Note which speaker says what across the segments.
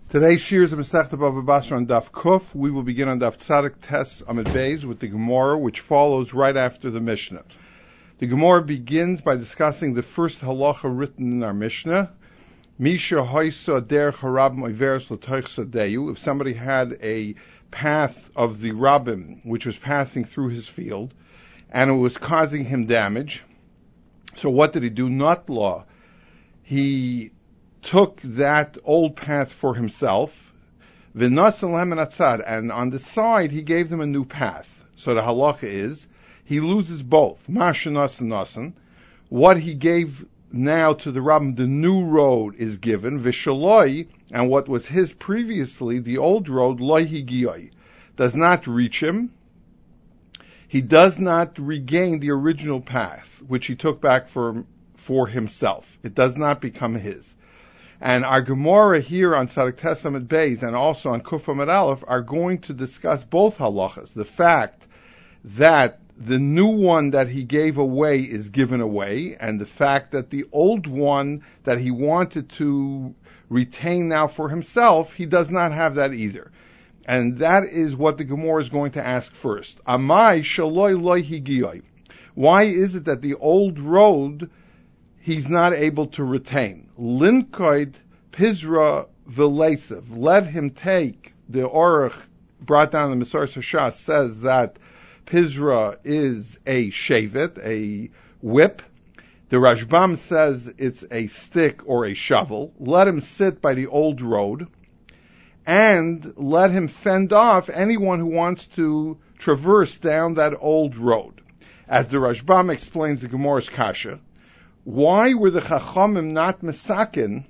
Speaker 1: Today's shir is a Masechta Bava Basra on Daf Kuf. We will begin on Daf Tzadik Tes Amid Beis with the Gemara, which follows right after the Mishnah. The Gemara begins by discussing the first halacha written in our Mishnah. Misha hoisa derech harabim iveres l'toich sadeyu. If somebody had a path of the rabbim which was passing through his field, and it was causing him damage, so what did he do? Not law. He took that old path for himself, and on the side he gave them a new path. So the halacha is, he loses both. What he gave now to the rabbim, the new road is given, vishaloi, and what was his previously, the old road, loi higiyoi, does not reach him. He does not regain the original path, which he took back for himself. It does not become his. And our Gemara here on Tzadik Tes Amid Beis and also on Kuf Amid Aleph are going to discuss both halachas. The fact that the new one that he gave away is given away, and the fact that the old one that he wanted to retain now for himself, he does not have that either. And that is what the Gemara is going to ask first. Amai shaloi loi higiyoi. Why is it that the old road he's not able to retain? Linkoid Pizra Vilesev. Let him take, the Orach brought down the Mesorah Shas says that Pizra is a shevet, a whip. The Rashbam says it's a stick or a shovel. Let him sit by the old road and let him fend off anyone who wants to traverse down that old road. As the Rashbam explains the Gemara's Kasha, why were the Chachamim not mesakin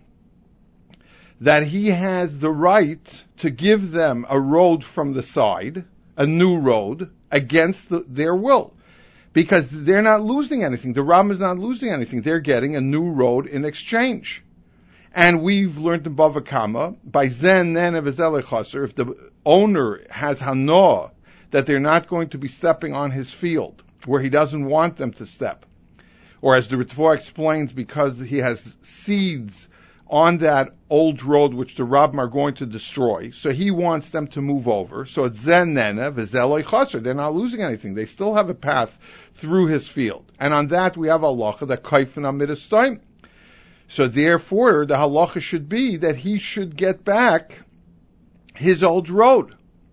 Speaker 1: that he has the right to give them a road from the side, a new road, against their will? Because they're not losing anything. The Ram is not losing anything. They're getting a new road in exchange. And we've learned in Bava Kama, by Zen Nenev Ezelei Chaser, if the owner has hanoah that they're not going to be stepping on his field, where he doesn't want them to step, or as the Ritva explains, because he has seeds on that old road which the Rabbim are going to destroy, so he wants them to move over. So it's Zen Nene, V'zeloi Chaser. They're not losing anything. They still have a path through his field. And on that we have halacha, that kaifin amidus time. So therefore, the halacha should be that he should get back his old road.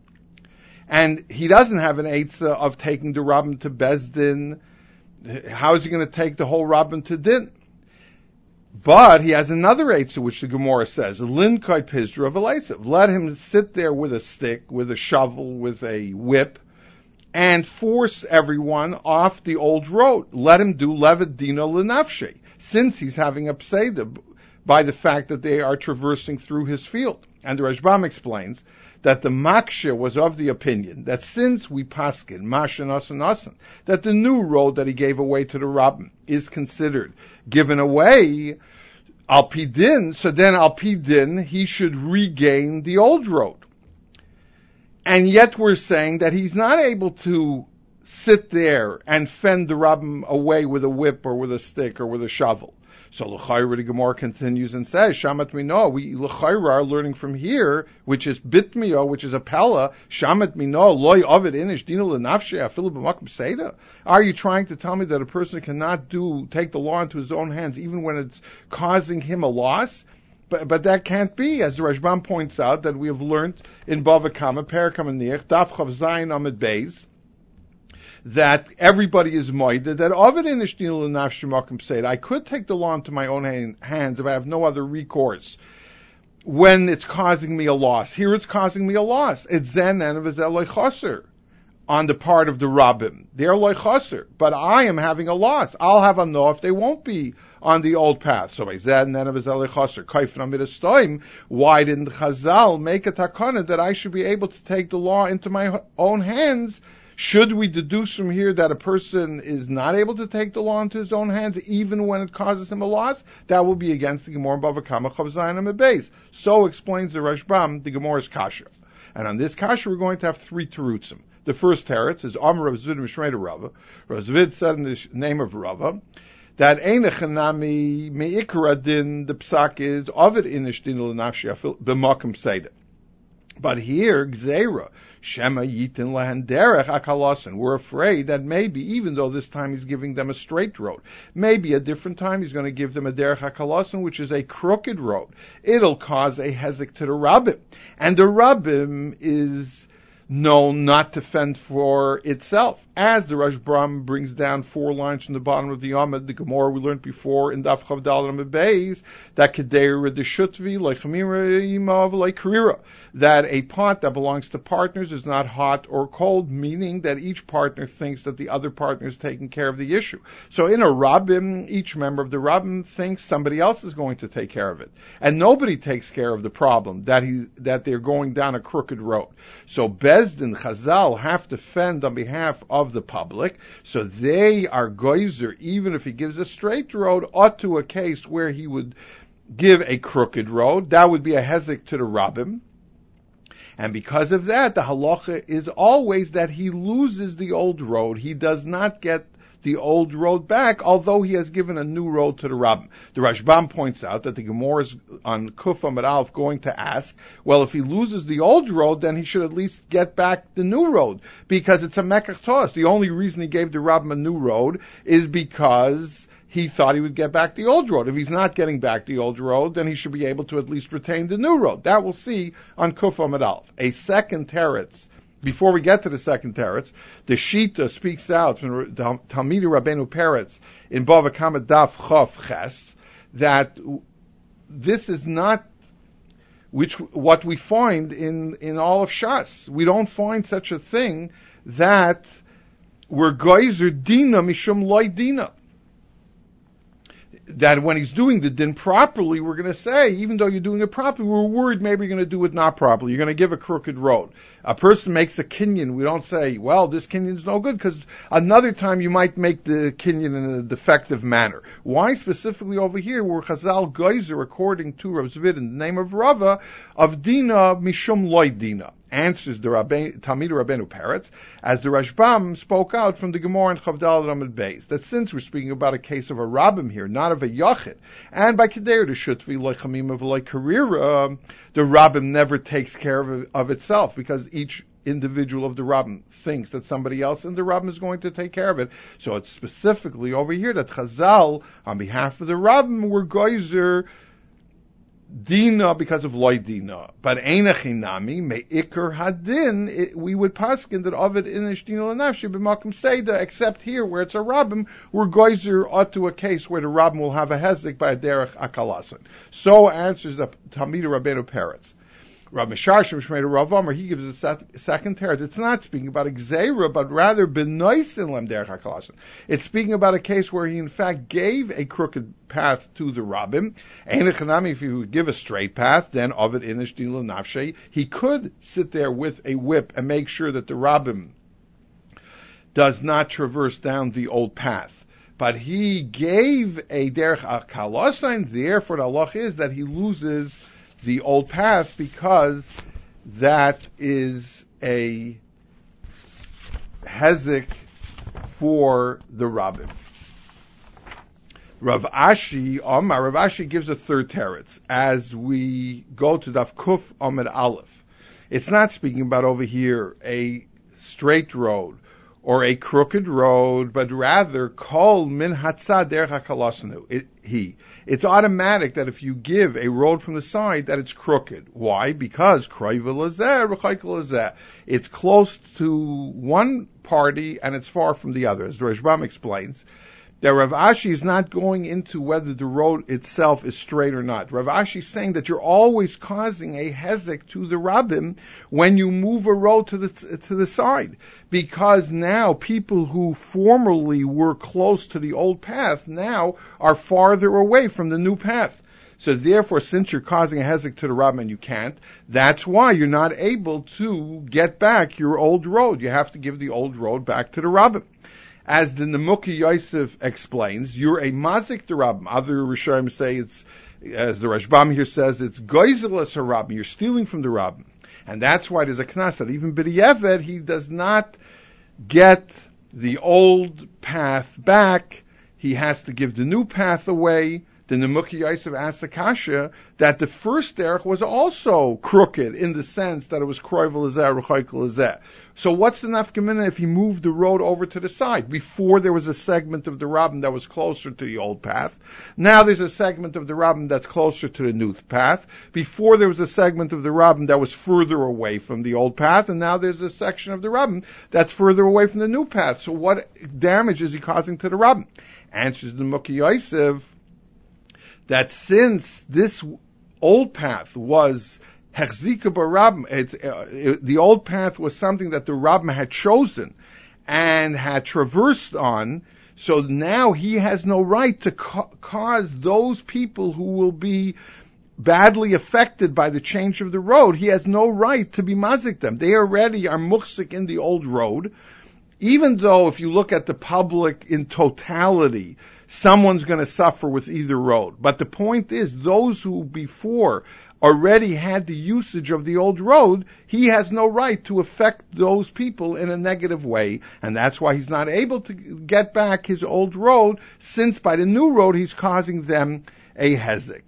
Speaker 1: And he doesn't have an eitzah of taking the Rabbim to Bezdin. How is he going to take the whole Rabbin to Din? But he has another eitzah which the Gemara says, Linkai Pizra V'leisev. Let him sit there with a stick, with a shovel, with a whip, and force everyone off the old road. Let him do Levet Dino L'nafshe, since he's having a pseida by the fact that they are traversing through his field. And the Rashbam explains that the Maksha was of the opinion that since we paskin, Masha Nasan, that the new road that he gave away to the Rabbim is considered given away, Al Pidin, so then Al Pidin, he should regain the old road. And yet we're saying that he's not able to sit there and fend the Rabbim away with a whip or with a stick or with a shovel. So l'chayra, the Gemara continues and says, Shamat mino, we l'chayra are learning from here, which is bitmio, which is a pella, Shamat mino, loy ovid inish, dino l'nafshe, afilu b'makom seda. Are you trying to tell me that a person cannot take the law into his own hands even when it's causing him a loss? But that can't be, as the Rashbam points out, that we have learned in Bava Kama, Parakam and Niach, Daf Chav Zayin Amid Beis, that everybody is moided, that Ovid inish dino l'nafshe makom seda. I could take the law into my own hands if I have no other recourse when it's causing me a loss. Here it's causing me a loss. It's zen and of loy chaser on the part of the Rabbim. They're loy chaser, but I am having a loss. I'll have a no if they won't be on the old path. So by zen and of loy chaser, kaifin amidus time, why didn't Chazal make a takana that I should be able to take the law into my own hands? Should we deduce from here that a person is not able to take the law into his own hands even when it causes him a loss? That will be against the Gemara Bava Kama Chav Zayin Amid Beis. So explains the Rashbam, the Gemara's Kasha. And on this Kasha we're going to have three terutzim. The first teretz is Amar Rav Zvid Mishmei Rava. Rav Zvid said in the name of Rava That Einachanami Meikra Din, the psak is Ovid Inish Din L'Nafshi B'Makom Seder. But here, Gzeira, Shema Yitin Lahan Derech Akalasan. We're afraid that maybe, even though this time he's giving them a straight road, maybe a different time he's going to give them a Derech Akalasan, which is a crooked road. It'll cause a hezek to the Rabbim. And the Rabbim is known not to fend for itself. As the Rashbam brings down 4 lines from the bottom of the Amud, the Gemara we learned before in Daf Chav Daled Amud Beis, that Kedeira de Shutvi, like Chamira Imav, like Karira, that a pot that belongs to partners is not hot or cold, meaning that each partner thinks that the other partner is taking care of the issue. So in a Rabbim, each member of the Rabbim thinks somebody else is going to take care of it. And nobody takes care of the problem, that they're going down a crooked road. So Bezdin, Chazal have to fend on behalf of the public, so they are geyser, even if he gives a straight road, ought to a case where he would give a crooked road. That would be a hezek to the Rabbim. And because of that, the halacha is always that he loses the old road. He does not get the old road back, although he has given a new road to the Rabbim. The Rashbam points out that the Gemara is on Kuf Amud Aleph going to ask, well, if he loses the old road, then he should at least get back the new road, because it's a mekach tos. The only reason he gave the Rabbim a new road is because he thought he would get back the old road. If he's not getting back the old road, then he should be able to at least retain the new road. That we'll see on Kuf Amud Aleph. A second teretz. Before we get to the second teretz, the Shita speaks out from Talmidei Rabbeinu Peretz in Bava Kama Daf Chof Ches that this is not what we find in all of Shas. We don't find such a thing that we're geyser dina mishum loy dina. That when he's doing the din properly, we're going to say, even though you're doing it properly, we're worried maybe you're going to do it not properly. You're going to give a crooked road. A person makes a kinyan. We don't say, well, this kinyan's no good, because another time you might make the kinyan in a defective manner. Why specifically over here, where Chazal geyser, according to Rav Zvid in the name of Rava, of dina mishum loy dina? Answers the Talmidei Rabbeinu Peretz, as the Rashbam spoke out from the Gemara in Chav Daled Amud Beis, that since we're speaking about a case of a Rabbim here, not of a Yachid, and by Kedeir to Shutvi, like Chamima, like Karira, the Rabbim never takes care of itself, because each individual of the Rabbim thinks that somebody else in the Rabbim is going to take care of it. So it's specifically over here that Chazal, on behalf of the Rabbim, were geyser dina because of loy dina, but einachinami meikar hadin. We would paskin that Ovid inish dina l'nafshi b'makom seder, except here where it's a Rabbim, we're geyser ought to a case where the Rabbim will have a hezek by a derech akalasan. So answers the Talmidei Rabbeinu Peretz. Rav Misharshem Shmei Rav Omer, he gives a second teretz. It's not speaking about Gzeira, but rather b'noisin lem derech hakalasan. It's speaking about a case where he in fact gave a crooked path to the Rabbim. Einachanami, if he would give a straight path, then Ovid inish din l'nafshei, he could sit there with a whip and make sure that the Rabbim does not traverse down the old path. But he gave a derech hakalasan, therefore the halach is that he loses the old path, because that is a hezek for the Rabbim. Rav Ashi gives a third teretz as we go to Daf Kuf Amud Aleph. It's not speaking about over here a straight road or a crooked road, but rather kol min hatzad derech hakalasanu. It's automatic that if you give a road from the side, that it's crooked. Why? Because it's close to one party and it's far from the other. As the Rashbam explains, that Rav Ashi is not going into whether the road itself is straight or not. Rav Ashi is saying that you're always causing a hezek to the Rabbim when you move a road to the side, because now people who formerly were close to the old path now are farther away from the new path. So therefore, since you're causing a hezek to the Rabbim and you can't, that's why you're not able to get back your old road. You have to give the old road back to the Rabbim. As the Nemuki Yosef explains, you're a mazik derabim. Other Rishonim say it's, as the Rashbam here says, it's goizelas harabim. You're stealing from the Rabbim. And that's why there's a knas that even b'diavad, he does not get the old path back. he has to give the new path away. The Nemuki Yosef asked Akasha that the first derech was also crooked in the sense that it was kroivel lezeh, rechoikel lezeh. So what's the nafkamina if he moved the road over to the side? Before there was a segment of the Rabbim that was closer to the old path. Now there's a segment of the Rabbim that's closer to the new path. Before there was a segment of the Rabbim that was further away from the old path, and now there's a section of the Rabbim that's further away from the new path. So what damage is he causing to the Rabbim? Answers the Nemuki Yosef that since this old path was Hechzika B'Rabbim, the old path was something that the Rabbim had chosen and had traversed on, so now he has no right to cause those people who will be badly affected by the change of the road, he has no right to be mazik them. They already are muchsik in the old road, even though if you look at the public in totality, someone's going to suffer with either road. But the point is, those who before already had the usage of the old road, he has no right to affect those people in a negative way, and that's why he's not able to get back his old road, since by the new road he's causing them a hezek.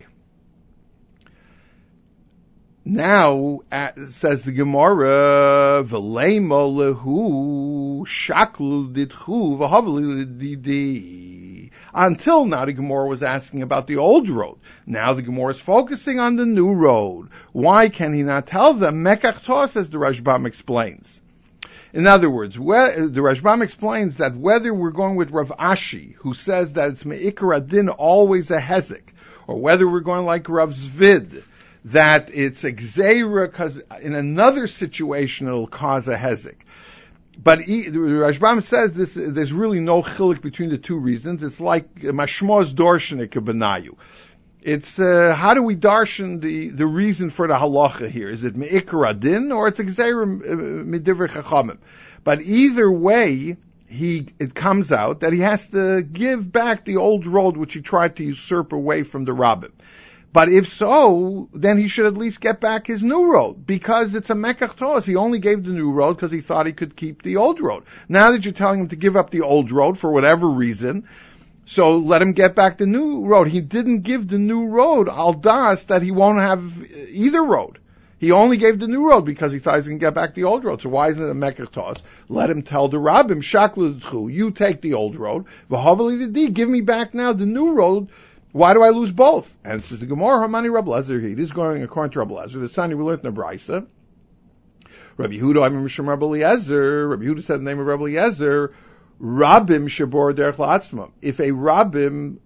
Speaker 1: Now, says the Gemara, v'leimo lehu shaklu ditchu v'havli didi. Until now, the Gemara was asking about the old road. Now the Gemara is focusing on the new road. Why can he not tell them? Mekach Tos, as the Rashbam explains. In other words, the Rashbam explains that whether we're going with Rav Ashi, who says that it's me'ikar adin always a hezek, or whether we're going like Rav Zvid, that it's a gzeira because in another situation it'll cause a hezek. But the Rashbam says there's really no chilik between the two reasons. It's like mashmos dorshanik benayu. It's how do we darshan the reason for the halacha here? Is it me'ikar adin or it's a gzeira midivrei chachamim? But either way, it comes out that he has to give back the old road which he tried to usurp away from the rabbin. But if so, then he should at least get back his new road, because it's a mekach tos. He only gave the new road because he thought he could keep the old road. Now that you're telling him to give up the old road for whatever reason, so let him get back the new road. He didn't give the new road al das that he won't have either road. He only gave the new road because he thought he was going to get back the old road. So why isn't it a mekach tos? Let him tell the rabbim, shaklu d'chu, you take the old road, v'havali d'di, give me back now the new road. Why do I lose both? And it says the Gemara, Hamani Rabbi Lezer, this is going according to Rabbi Lezer. The Sani we learned in the Brisa. Rabbi Yehuda, I remember Shem Rabbi Eliezer. Rabbi Yehuda said the name of Rabbi Eliezer, Rabbim Shabor Derech La'atzmam. If a Rabbim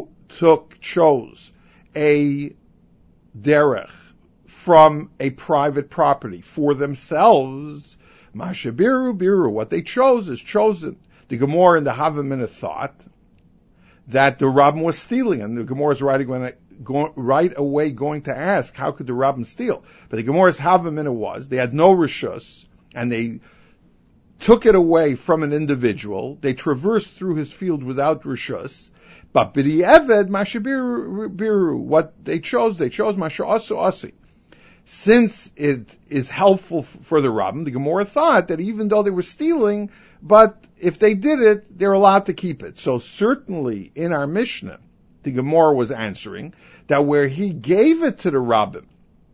Speaker 1: chose a derech from a private property for themselves, Mashabiru Biru, what they chose is chosen. The Gemara in the Havamina thought that the Rabbim was stealing, and the Gemara is right away going to ask, how could the Rabbim steal? But the Gemara's Havamina was, they had no rishus, and they took it away from an individual, they traversed through his field without rishus, but b'di eved mashabiru, what they chose masha asu asi. Since it is helpful for the Rabbim, the Gemara thought that even though they were stealing, but if they did it, they're allowed to keep it. So certainly in our Mishnah, the Gemara was answering that where he gave it to the Rabbim,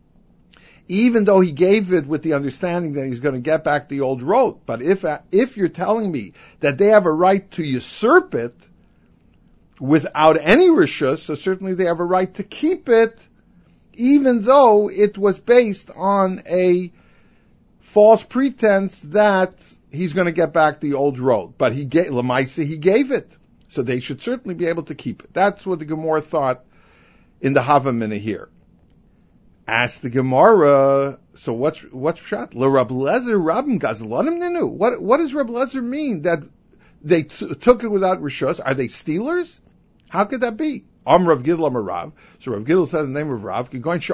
Speaker 1: even though he gave it with the understanding that he's going to get back the old road, but if you're telling me that they have a right to usurp it without any rishus, so certainly they have a right to keep it, even though it was based on a false pretense that he's going to get back the old road. But he gave it. So they should certainly be able to keep it. That's what the Gemara thought in the Havamina here. Ask the Gemara, so what's pshat? Le Rabbi Lezer Rabbim Gazlanim Ninu. What does Rabbi Lezer mean that they took it without rishus? Are they stealers? How could that be? Rav Gidl Amar Rav. So Rav Gidl said the name of Rav.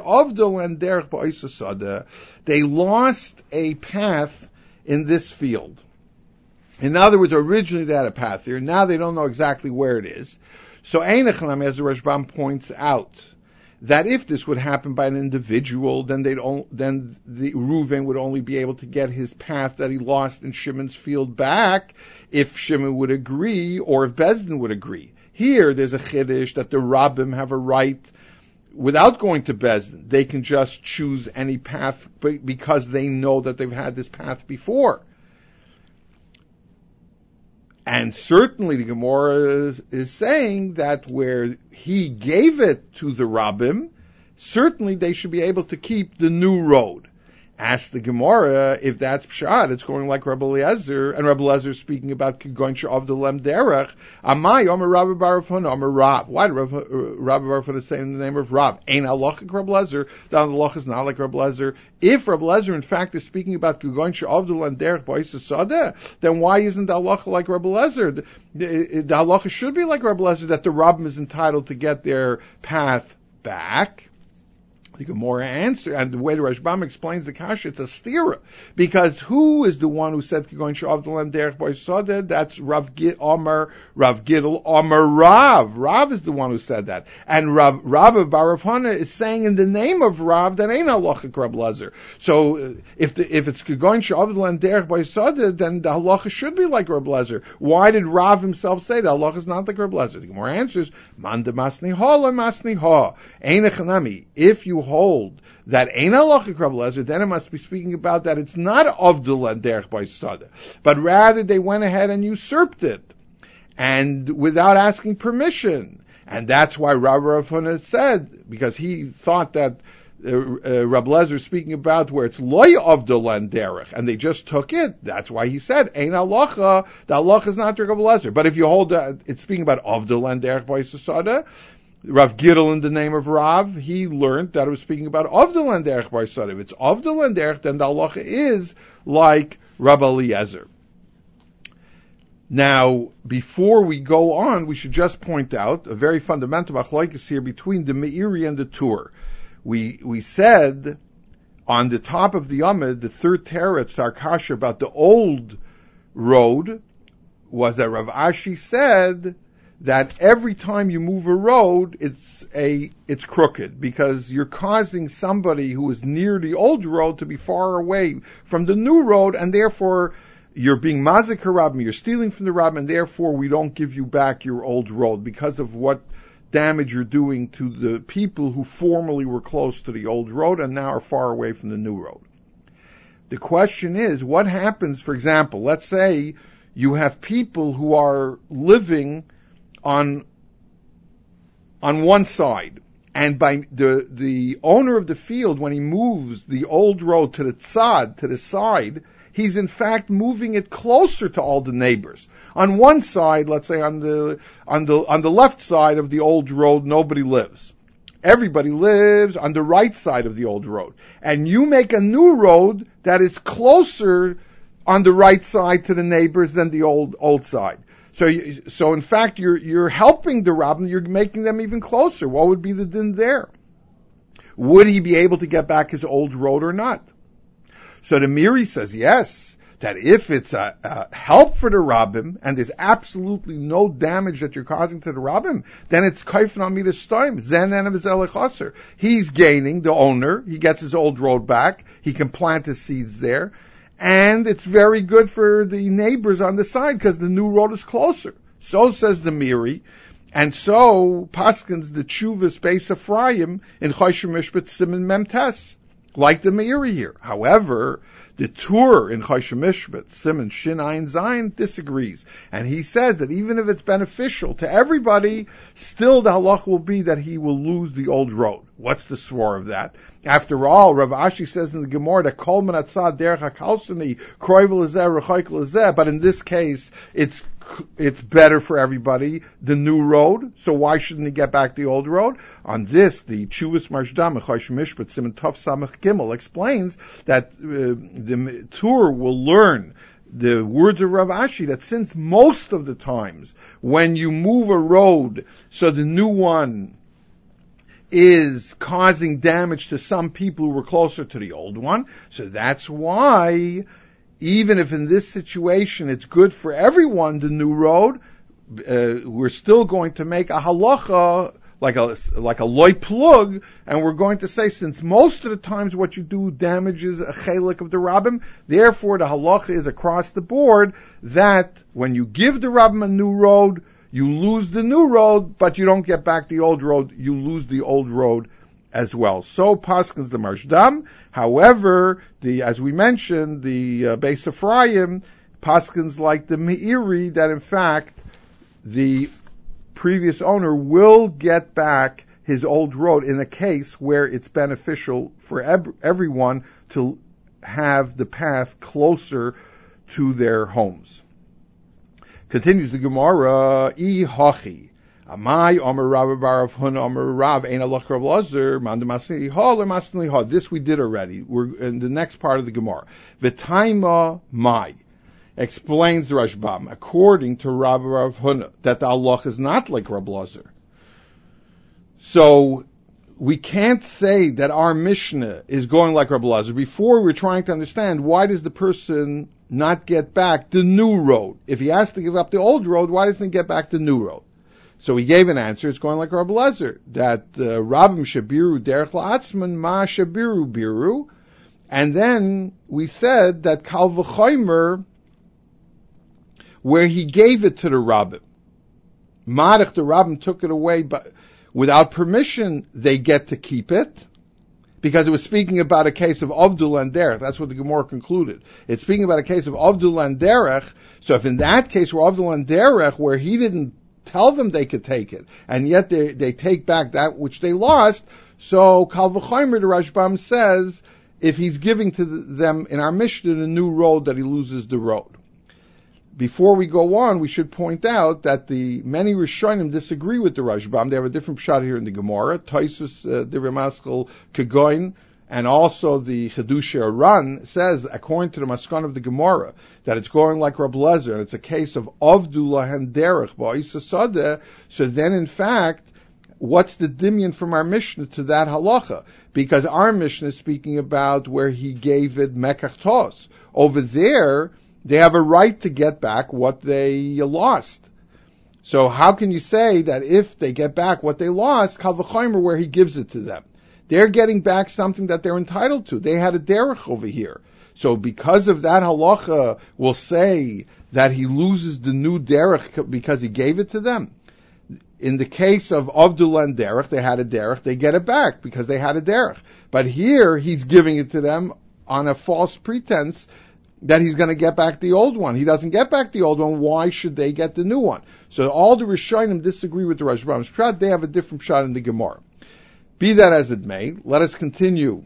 Speaker 1: They lost a path in this field. In other words, originally they had a path there. Now they don't know exactly where it is. So Einachanam, as the Rashbam points out, that if this would happen by an individual, then the Reuven would only be able to get his path that he lost in Shimon's field back if Shimon would agree or if Bezdin would agree. Here, there's a chiddush that the Rabbim have a right, without going to Bezdin, they can just choose any path because they know that they've had this path before. And certainly the Gemara is saying that where he gave it to the Rabbim, certainly they should be able to keep the new road. Ask the Gemara if that's pshat. It's going like Rabbi Eliezer, and Rabbi Eliezer is speaking about Kigoin of the Lem Derech. Amai Omer Rabbi Baruch Huna Omer Rav. Why did Rabbi Baruch Huna say in the name of Rav? Ain't halachic Rabbi Eliezer. The halacha is not like Rabbi Eliezer. If Rabbi Eliezer in fact is speaking about Kigoin of the Lem Derech Ba'isa Sadeh, then why isn't the halacha like Rabbi Eliezer? The halacha should be like Rabbi Eliezer, that the Rabbim is entitled to get their path back. The Gemara answer, and the way the Rashbam explains the kasha, it's a stira, because who is the one who said going Shavdalem Derech Boy Sadeh? That's Rav Gidl Omer Rav. Rav is the one who said that, and Rav of Bar Hana is saying in the name of Rav that ain't halachic Rab Lezer. So if it's going Shavdalem Derech Boy Sadeh, then the halacha should be like Rab Lezer. Why did Rav himself say the halacha is not like Rab Lezer? The Gemara answers, Man de masni ha le masni ha. Einechanami. If you hold that ain't halachic Rabbi Eliezer, then it must be speaking about that it's not Avdul and Derech by Sada, but rather they went ahead and usurped it, and without asking permission. And that's why Rabbi Rav Huna said, because he thought that Rabbi Eliezer is speaking about where it's loy Avdul and Derech, and they just took it. That's why he said ain't halacha. The halacha is not Rabbi Eliezer. But if you hold that it's speaking about Avdul and Derech by Sada, Rav Gidl in the name of Rav, he learned that it was speaking about Avdul and Derech Bar Sada. If it's Avdul and Derech, then the halacha is like Rabbi Eliezer. Now, before we go on, we should just point out a very fundamental machlokes here between the Meiri and the Tur. We said on the top of the Amud, the third teretz our kasha about the old road was that Rav Ashi said that every time you move a road, it's crooked, because you're causing somebody who is near the old road to be far away from the new road, and therefore you're being mazik harabim, you're stealing from the rabbim, and therefore we don't give you back your old road because of what damage you're doing to the people who formerly were close to the old road and now are far away from the new road. The question is, what happens, for example, let's say you have people who are living on one side, and by the owner of the field, when he moves the old road to the tzad, to the side, he's in fact moving it closer to all the neighbors. On one side, let's say on the left side of the old road, nobody lives. Everybody lives on the right side of the old road. And you make a new road that is closer on the right side to the neighbors than the old side. So in fact, you're helping the rabbin, you're making them even closer. What would be the din there? Would he be able to get back his old road or not? So the Meiri says yes, that if it's a help for the rabbin, and there's absolutely no damage that you're causing to the rabbin, then it's kaifin amidas stoim, zen and chaser. He's gaining, the owner, he gets his old road back, he can plant his seeds there, and it's very good for the neighbors on the side because the new road is closer. So says the Meiri, and so paskins the Chuvas Beis Ephraim in Choshen Mishpat Siman Memtes, like the Meiri here. However, the Tur in Choshen Mishpat Siman Shin Ayin Zayin disagrees, and he says that even if it's beneficial to everybody, still the halach will be that he will lose the old road. What's the swore of that? After all, Rav Ashi says in the Gemara that Kol Men Atzad Derech HaKalsoni Kroivel Lezeh Rechoikel Lezeh, but in this case, it's better for everybody, the new road, so why shouldn't he get back the old road? On this, the Chuvas Marshdam, Choshen Mishpat, Siman Tov Samach Gimel, explains that the Tur will learn the words of Rav Ashi, that since most of the times, when you move a road, so the new one is causing damage to some people who were closer to the old one, so that's why even if in this situation it's good for everyone, the new road, we're still going to make a halacha, like a loy plug, and we're going to say, since most of the times what you do damages a chelik of the rabbim, therefore the halacha is across the board that when you give the rabbim a new road, you lose the new road, but you don't get back the old road. You lose the old road as well. So paskins the Marshdam. However, as we mentioned, the Beis Ephraim paskins like the Meiri that in fact the previous owner will get back his old road in a case where it's beneficial for everyone to have the path closer to their homes. Continues the Gemara, Hachi. Amai Omer Rav Bar Huna Omer Rav Ein Alach Rav Lazar Mandamasni Hal or Masni Hal. This we did already. We're in the next part of the Gemara. V'taima Mai explains the Rashbam according to Rav Huna that the Allah is not like Rav Lazar. So we can't say that our Mishnah is going like Rav Lazar. Before we're trying to understand why does the person not get back the new road? If he has to give up the old road, why doesn't he get back the new road? So he gave an answer. It's going like Rabbi Lezer, that Rabbim Shabiru Derech La'atzman Ma Shabiru Biru, and then we said that Kal V'chomer, where he gave it to the Rabbim, Marich the Rabbim took it away, but without permission, they get to keep it, because it was speaking about a case of Avdul and Derech. That's what the Gemara concluded. It's speaking about a case of Avdul and Derech. So if in that case where Avdul and Derech, where he didn't tell them they could take it, and yet they take back that which they lost, so Kal V'chomer, the Rashbam says, if he's giving to them in our Mishnah the new road, that he loses the road. Before we go on, we should point out that the many Rishonim disagree with the Rashbam. They have a different shot here in the Gemara. Taisus, the Ramaskel Kegoin, and also the Chedush Aran says, according to the Maskan of the Gemara, that it's going like Rab Lezer, and it's a case of Avdullah and Derech Ba'isa Sadeh. So then, in fact, what's the dimyan from our Mishnah to that halacha? Because our Mishnah is speaking about where he gave it Mekach Tos. Over there, they have a right to get back what they lost. So how can you say that if they get back what they lost, Kal V'chomer, where he gives it to them? They're getting back something that they're entitled to. They had a derech over here. So because of that halacha, we'll say that he loses the new derech because he gave it to them. In the case of Avdullah and derech, they had a derech, they get it back because they had a derech. But here, he's giving it to them on a false pretense that he's going to get back the old one. He doesn't get back the old one. Why should they get the new one? So all the Rishonim disagree with the Rashbam's pshat. They have a different shot in the Gemara. Be that as it may, let us continue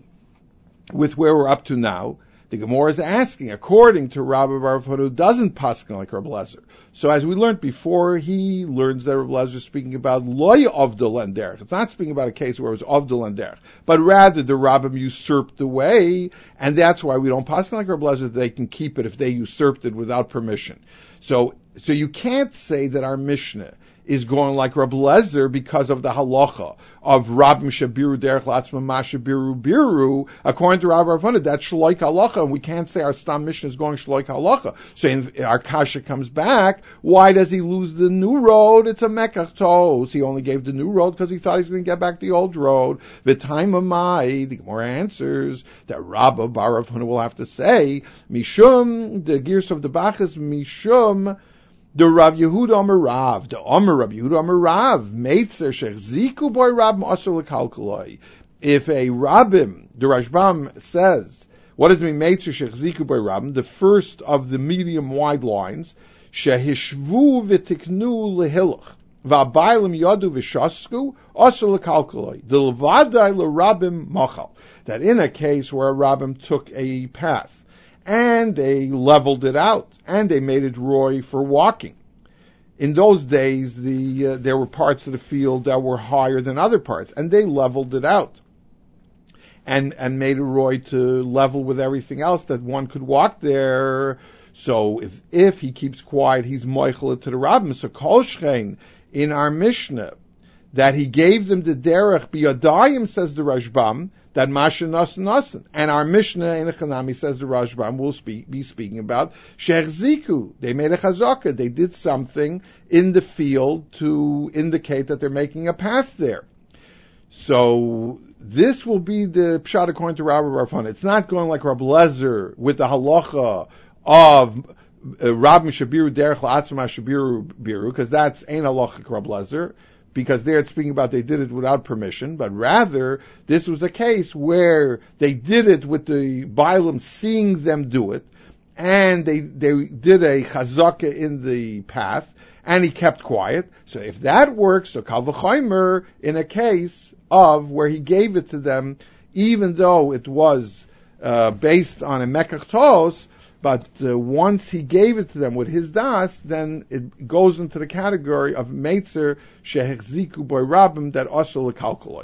Speaker 1: with where we're up to now. The Gemara is asking, according to Rabbi Baruch who doesn't paskin like Rabbi Lezer. So as we learned before, he learns that Rabbi Lezer is speaking about loy avdul and derech. It's not speaking about a case where it was avdul and derech, but rather the Rabbim usurped the way, and that's why we don't paskin like Rabbi Lezer. They can keep it if they usurped it without permission. So you can't say that our Mishnah is going like Rabbi Lezer because of the halacha of Rabbim Shabiru Derech Latzma Ma Shabiru Biru. According to Rabbi Rav Huna, that's Shloik halacha, and we can't say our Stam Mishnah is going Shloik halacha. So our Kasha comes back, why does he lose the new road? It's a Mekach Tos. He only gave the new road because he thought he was going to get back the old road. V'taim Amai, the Gemara answers that Rabbi Bar Rav Huna will have to say, Mishum, the gears of the Bachas, Mishum, the Rav Yehuda Amar Rav, the Amar Rav Yehuda Amar Rav, Meitzer Shech Ziku Boy Rabbim Asur L'Kalkuloi. If a Rabbim, the Rashbam says, what does it mean, Meitzer Shech Ziku Boy Rabbim, the first of the medium wide lines, Shehishvu V'Tiknu L'Hilach, V'Abaylim Yadu V'Shasku, Asur L'Kalkuloi, the Levadai L'Rabbim Machal, that in a case where a Rabbim took a path, and they leveled it out, and they made it roy for walking. In those days, there were parts of the field that were higher than other parts, and they leveled it out, and made it roy to level with everything else that one could walk there. So if he keeps quiet, he's moichel to the rabbim. So kol shein in our Mishnah that he gave them the derech biyadayim, says the Rashbam, that Masha Nasan Nasan. And our Mishnah in Echanami, says the Rashbam, will be speaking about Shechziku. They made a chazaka. They did something in the field to indicate that they're making a path there. So this will be the pshat according to Rabbi Rav Huna. It's not going like Rabbi Lezer with the halacha of Rab Mishabiru Derech La'atzma Shabiru Biru, because that's Ein Halachic Rab Lezer, because there it's speaking about they did it without permission, but rather this was a case where they did it with the Bailam seeing them do it, and they did a chazaka in the path, and he kept quiet. So if that works, so Kal V'chomer in a case of where he gave it to them, even though it was based on a Mekach Tos, but once he gave it to them with his das, then it goes into the category of Meitzer Shehechziku Boy Rabbim that also lekalkaloi.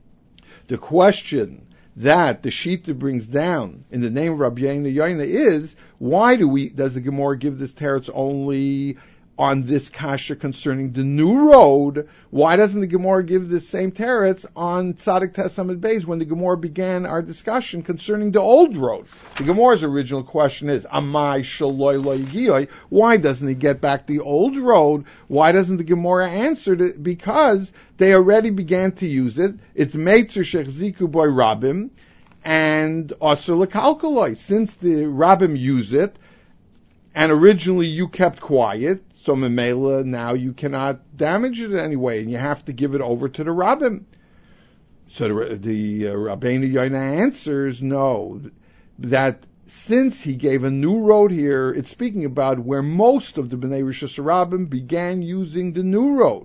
Speaker 1: The question that the Shita brings down in the name of Rabbi Yehuda Yoina is, why does the Gemara give this teretz only on this kasha concerning the new road? Why doesn't the Gemara give the same teretz on Tzadik Tes Amud Beis when the Gemara began our discussion concerning the old road? The Gemara's original question is, Amai Shaloi Lo Yigiyoi, why doesn't he get back the old road? Why doesn't the Gemara answer it? Because they already began to use it. It's Meitzer Shechziku Boy Rabbim and Asur Lekalkaloi. Since the Rabbim use it, and originally you kept quiet, so Memela, now you cannot damage it anyway, and you have to give it over to the Rabbim. So the Rabbeinu Yoina answers, no, that since he gave a new road here, it's speaking about where most of the Bnei Rishus Rabbim began using the new road.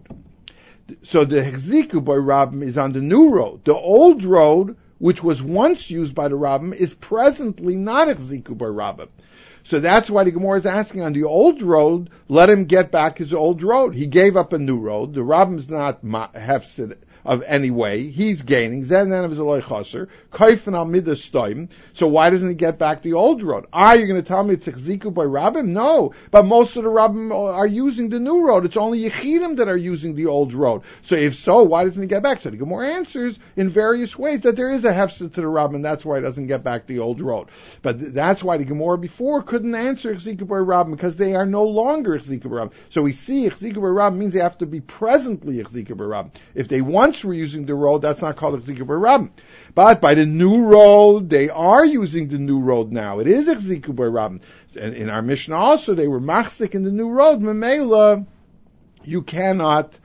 Speaker 1: So the Hechziku by Rabbim is on the new road. The old road, which was once used by the Rabbim, is presently not Hechziku by Rabbim. So that's why the Gemara is asking on the old road, let him get back his old road. He gave up a new road. The Rabbim's not hefsid of any way. He's gaining. Zenen of his Eloi Chaser. Kaifin al midas stoim. So why doesn't he get back the old road? You're going to tell me it's Chziku by Rabbim? No. But most of the Rabbim are using the new road. It's only Yechidim that are using the old road. So if so, why doesn't he get back? So the Gemara answers in various ways that there is a hefsid to the Rabbim, and that's why he doesn't get back the old road. But that's why the Gemara before couldn't answer Chziku by Rabbim, because they are no longer Chziku by Rabbim. So we see Chziku by Rabbim means they have to be presently Chziku by Rabbim. If they once were using the road, that's not called Chziku by Rabbim. But by the new road, they are using the new road now. It is Chziku by Rabbim. And in our Mishnah also, they were machzik in the new road. Memela, you cannot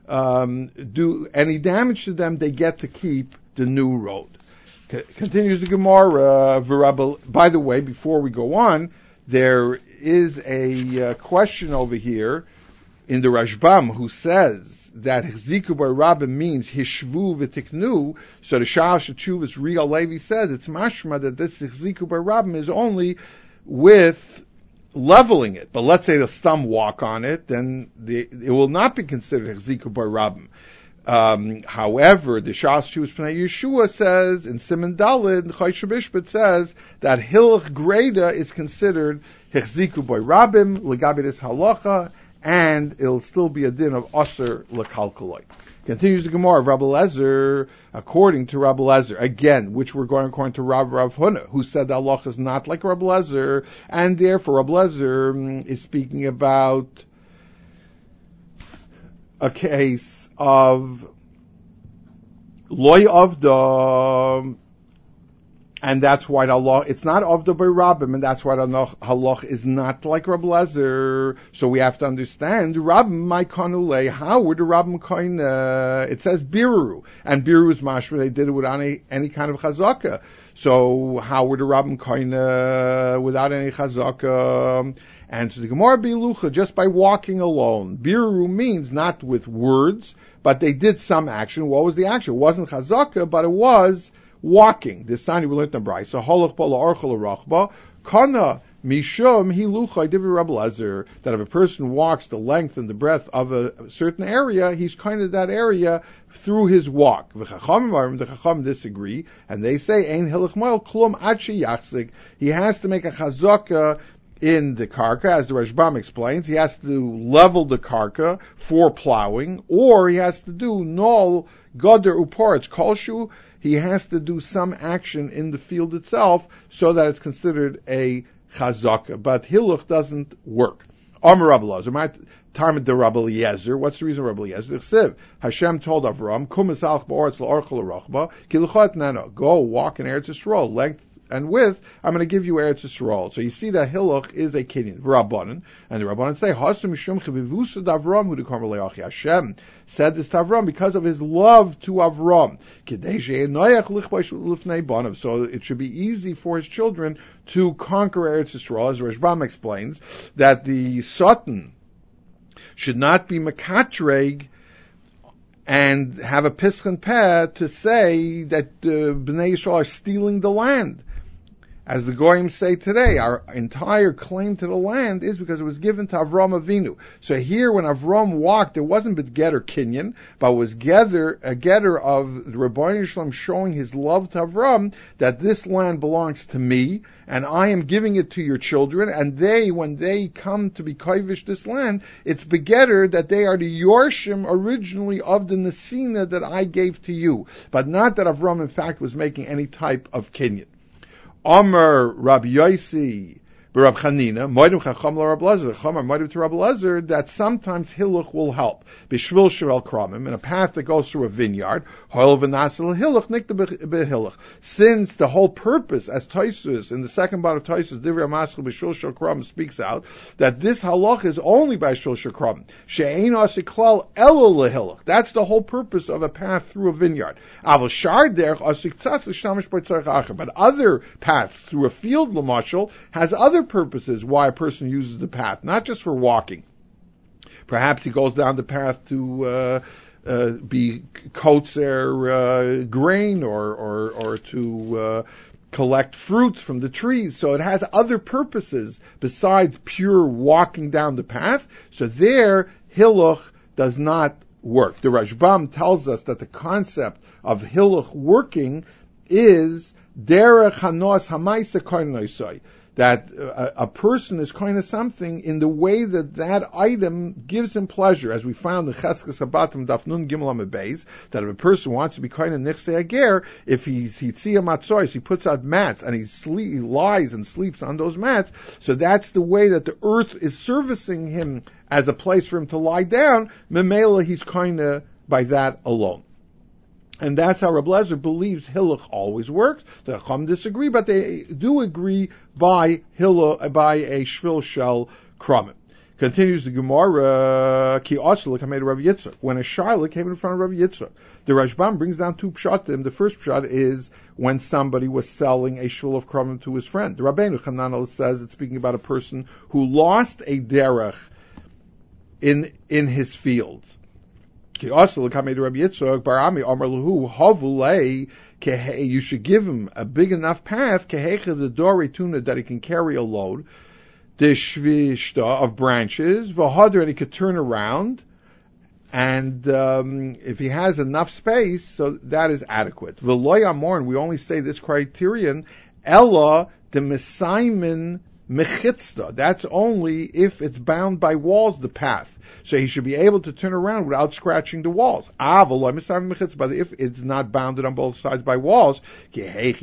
Speaker 1: do any damage to them. They get to keep the new road. Continues the Gemara. By the way, before we go on, there is a question over here in the Rashbam who says that Hechziku by Rabbim means Hishvu v'tiknu. So the Sha'al Shechuvas Real Levi says it's mashma that this Hechziku by Rabbim is only with leveling it. But let's say the stum walk on it, then it will not be considered Hechziku by Rabbim. However, the Shas Shuvas Pnei Yeshua says in Siman Daled, Chayshah Bishpat says that Hilch Greda is considered Hechziku by Rabbim, Legabidis Halacha, and it'll still be a din of Asur Lekalkaloi. Continues the Gemara of Rabbi Lezer, according to Rabbi Lezer, again, which we're going according to Rav Huna, who said that Allah is not like Rabbi Lezer, and therefore Rabbi Lezer is speaking about a case of loy avda, and that's why the halach, it's not avda by Rabbim, and that's why the halach is not like Rabbi Lezer. So we have to understand Rabbim ma'kanule. How would the Rabbim koine? It says biru, and biru is mashma. They did it without any kind of chazaka. So how would the Rabbim koine without any chazaka? And so the Gemara Bilucha, just by walking alone. Biru means not with words, but they did some action. What was the action? It wasn't chazaka, but it was walking. This sign we learned in Brayso. Holach bala archel rachba kana mishum hilucha divrei Rabbi Lezer, that if a person walks the length and the breadth of a certain area, he's kind of that area through his walk. The Chacham disagree, and they say ein hilach moil klum achi yachzik. He has to make a chazaka in the karka, as the Rashbam explains. He has to level the karka for plowing, or he has to do nol goder uparitz kolshu. He has to do some action in the field itself so that it's considered a chazaka. But hiluch doesn't work. Amar Rabbi Lezer, my Talmud de Rabbi Eliezer. What's the reason Rabbi Eliezer? Chsiv, Hashem told Avram, Kum esalch ba'oretz la'orchel l'rochba, ki l'chot nano. Go walk in Eretz Yisrael, length and with, I'm going to give you Eretz Yisrael. So you see that Hiluch is a Kinyan, V'Rabbanan, and the Rabbanan say, Hashem said this to Avram because of his love to Avram. So it should be easy for his children to conquer Eretz Yisrael, as Rashbam explains, that the Satan should not be mekatreg and have a piskan peh to say that Bnei Yisrael are stealing the land. As the Goyim say today, our entire claim to the land is because it was given to Avram Avinu. So here, when Avram walked, it wasn't B'getter Kinyan, but it was a getter of the Rebbeinu Shalom showing his love to Avram, that this land belongs to me, and I am giving it to your children, and they, when they come to be kovish this land, it's B'getter that they are the Yorshim originally of the Nesina that I gave to you, but not that Avram in fact was making any type of Kinyan. Omer Rabbi Yossi Rab Chanina, Moedim Chacham la Rab Lezer, Chacham Moedim to Rab Lezer, that sometimes Hiluch will help. Bishvil Shirel Kramim, in a path that goes through a vineyard, Hoil V'Nasel Hiluch, Nikta B'Hiluch. Since the whole purpose, as Tosfos, in the second part of Tosfos, Divrei Maschil Bishvil Shirel Kramim speaks out, that this halach is only by Shvil Shirel Kramim. She'ein Asiklal Elo LeHiluch. That's the whole purpose of a path through a vineyard. Aval Shar Derech Asik Tzatz L'Shtamish B'Tzarech Acher. But other paths through a field, L'Mashal, has other purposes why a person uses the path, not just for walking. Perhaps he goes down the path to be kotzer grain or to collect fruits from the trees. So it has other purposes besides pure walking down the path. So there, Hiluch does not work. The Rashbam tells us that the concept of Hiluch working is derech hanos hamaisa koinoisoi, that a person is kind of something in the way that item gives him pleasure, as we found in Cheskes Habatim Daf Nun Gimel Amud Beis, that if a person wants to be kind of nichsei ager, if he's hitzia matzois, he puts out mats and he lies and sleeps on those mats. So that's the way that the earth is servicing him as a place for him to lie down. Memela, he's kind of by that alone. And that's how Reb Lezer believes Hiluch always works. The Chacham disagree, but they do agree by Hiluch, by a Shvil Shel Kramim. Continues the Gemara, Ki Asla came to Rav Yitzchak. When a Shaila came in front of Rav Yitzchak, the Rashbam brings down two pshatim. The first pshat is when somebody was selling a Shvil of Kramim to his friend. The Rabbeinu Chananel says it's speaking about a person who lost a derech in his fields. You should give him a big enough path that he can carry a load of branches, and he could turn around, and if he has enough space, so that is adequate. And we only say this criterion, Ella the Mesaimin Mechitzta. That's only if it's bound by walls, the path. So he should be able to turn around without scratching the walls. But if it's not bounded on both sides by walls, then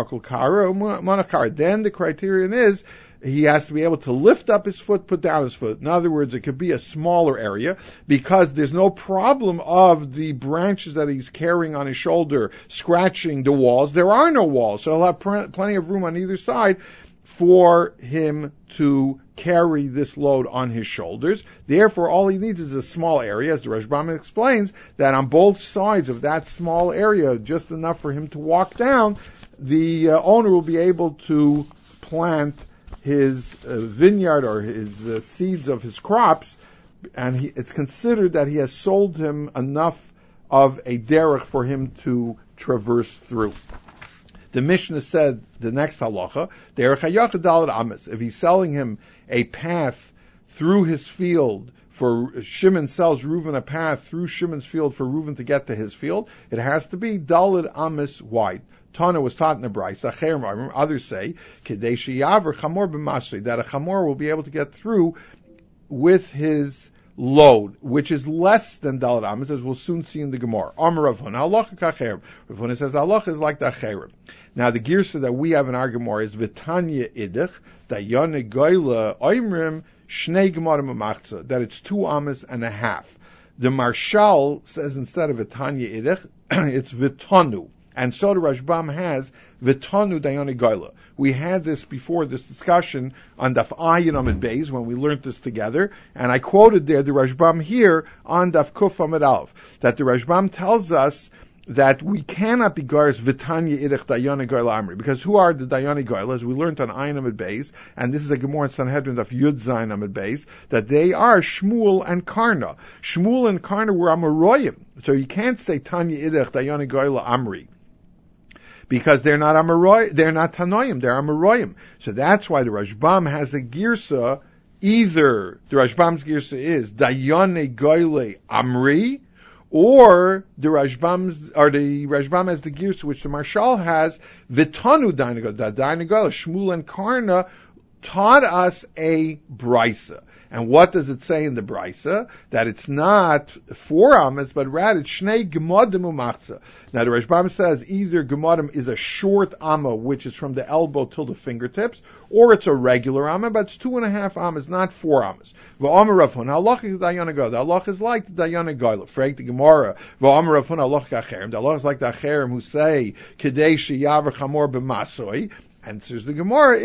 Speaker 1: the criterion is he has to be able to lift up his foot, put down his foot. In other words, it could be a smaller area because there's no problem of the branches that he's carrying on his shoulder scratching the walls. There are no walls, so he'll have plenty of room on either side for him to carry this load on his shoulders. Therefore, all he needs is a small area, as the Rashbam explains, that on both sides of that small area, just enough for him to walk down, the owner will be able to plant his vineyard or his seeds of his crops, and it's considered that he has sold him enough of a derech for him to traverse through. The Mishnah said, the next halacha, derech hayachid daled ames. If he's selling him a path through his field, for Shimon sells Reuven a path through Shimon's field for Reuven to get to his field, it has to be daled ames wide. Tana was taught in the Brisa. Others say that a chamor will be able to get through with his load, which is less than daled ames, as we'll soon see in the Gemara. Amar Rav Huna, halacha kacherim. Rav Huna says the halacha is like the acherim. Now the girsa that we have in our Gemara is Vitanya idich dayane goyla oimrim shnei gemarim amachza, that it's 2 amas and a half. The Marshal says instead of Vitanya idich, it's Vitanu. And so the Rashbam has Vitanu Dayani Goyla. We had this before, this discussion on Daf Ayin Amid Beis, when we learned this together, and I quoted there the Rashbam here on Daf Kuf Amid Aleph, that the Rashbam tells us that we cannot be Gars Vitanya Idach Dayani Goyla Amri, because who are the Dayani Goyla, as we learned on Ayin Amid Beis, and this is a Gemara in Sanhedrin of Yud Zayin Amid Beis, that they are Shmuel and Karna. Shmuel and Karna were Amoroyim, so you can't say Tanya Idach Dayani Goyla Amri, because they're not Amoroy, they're not Tanoim, they're Amoroyim. So that's why the Rashbam has a girsa, either the Rashbam's girsa is Dayane Goyle Amri, or the Rashbam has the girsa which the Marshal has, Vitanu Dainagoyle, Shmuel and Karna taught us a brisa. And what does it say in the brisa? That it's not 4 amas, but rather it's shnei gemadim umachza. Now the Rashbam says either gemadim is a short amma, which is from the elbow till the fingertips, or it's a regular amma, but it's 2.5 amas, not 4 amas. V'amar Rav Huna, halach is Dayana Goyla. The halach is like the Dayana Goyla. Frag the Gemara. V'amar Rav Huna, halach acherim. The halach is like the acherim who say kedei sheyaver chamor b'masoi. And says the Gemara,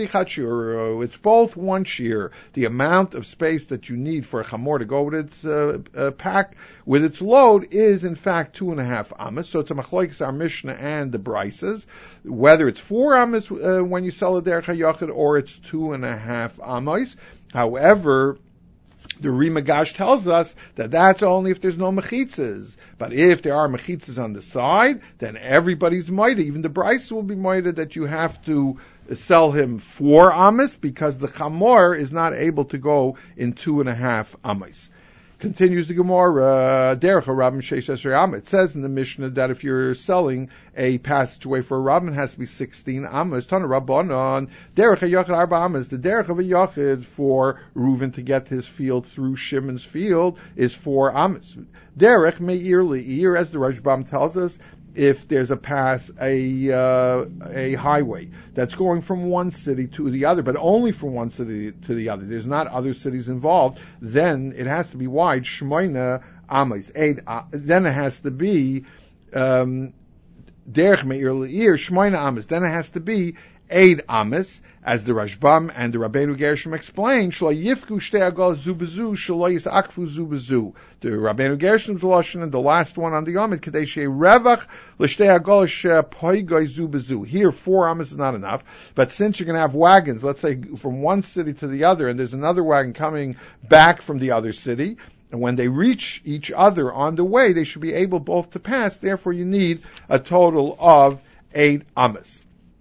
Speaker 1: it's both one shear. The amount of space that you need for a chamor to go with its pack, with its load, is in fact 2.5 amas. So it's a machlokes our Mishnah and the Brises, whether it's 4 amas when you sell a derech hayachid, or it's 2.5 amas. However, the Rimagash tells us that that's only if there's no mechitzas. But if there are mechitzas on the side, then everybody's moida. Even the Bryce will be moida that you have to sell him 4 amas, because the chamor is not able to go in 2.5 amas. Continues the Gemara, Derech HaRabban Sheish Esrei Amma. It says in the Mishnah that if you're selling a passageway for a Rabban, it has to be 16 Amas. Tana Rabbanon, Derech HaYachid Arba Amas. The Derech of a Yachid for Reuven to get his field through Shimon's field is 4 Amas. Derech Me'ir Le'ir, as the Rashbam tells us, if there's a pass, a highway that's going from one city to the other, but only from one city to the other, there's not other cities involved, then it has to be wide, Shmoina Amas. Then it has to be Derech Me'ir Le'ir, Shmoina Amas. Then it has to be 8 amas, as the Rashbam and the Rabbeinu Gershom explain. Shlo yifku shtei agol zu bezu, shlo yisakfu zu bezu. The Rabbeinu Gershom's lashon and the last one on the Yomid, kadei shei revach l'shtei agol she'poigoi zu bezu. Here, 4 amas is not enough, but since you're going to have wagons, let's say from one city to the other, and there's another wagon coming back from the other city, and when they reach each other on the way, they should be able both to pass. Therefore, you need a total of 8 amas.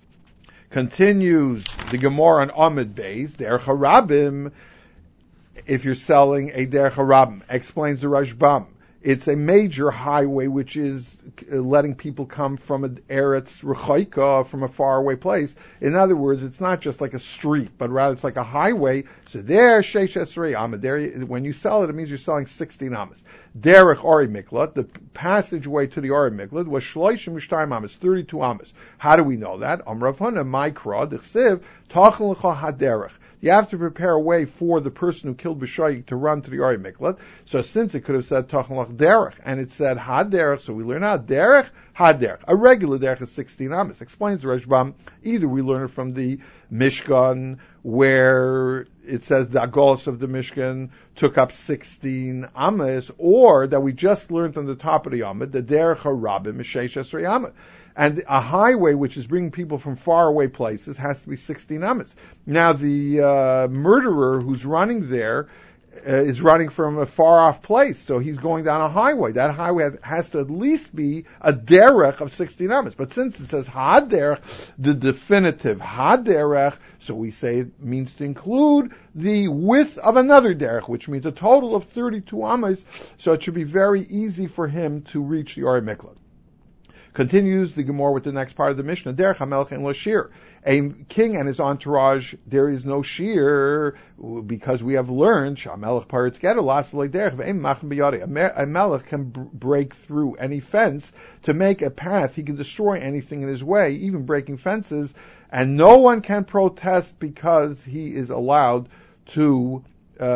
Speaker 1: Continues the Gemara on Amid Beis, Derech HaRabim, if you're selling a Derech HaRabim, explains the Rashbam. It's a major highway which is letting people come from an Eretz Rechaika, from a faraway place. In other words, it's not just like a street, but rather it's like a highway. So there, Sheish Esrei Amah, there, when you sell it, it means you're selling 16 amas. Derech Ori Miklat, the passageway to the Ori Miklat, was Shloishim Mishtayim amas, 32 amas. How do we know that? Rav Huna, Maikra, D'chsiv, Tachel Lecha HaDerech. You have to prepare a way for the person who killed B'shayik to run to the Ori Miklat. So since it could have said Tachanlach Derech, and it said Haderech, so we learn out Derech, Haderech. A regular Derech is 16 amas. Explains the Rashbam, either we learn it from the Mishkan, where it says the Agolos of the Mishkan took up 16 amas, or that we just learned on the top of the Amid, the Derech HaRabim, Sheish Esrei Amah. And a highway which is bringing people from faraway places has to be 16 amas. Now the murderer who's running there is running from a far-off place, so he's going down a highway. That highway has to at least be a derech of 16 amas. But since it says haderech, the definitive haderech, so we say it means to include the width of another derech, which means a total of 32 amas, so it should be very easy for him to reach the Ori Miklat. Continues the Gemara with the next part of the Mishnah. Derech HaMelech and Lo Shir. A king and his entourage, there is no shear, because we have learned, Shamelech Paritz Getter, Las Lo Derech, Ve'em Machem B'Yadei. A melech can break through any fence to make a path. He can destroy anything in his way, even breaking fences, and no one can protest because he is allowed to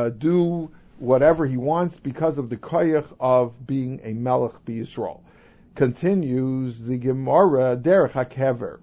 Speaker 1: do whatever he wants because of the koyach of being a melech b'Yisrael. Continues the Gemara, Derech HaKever.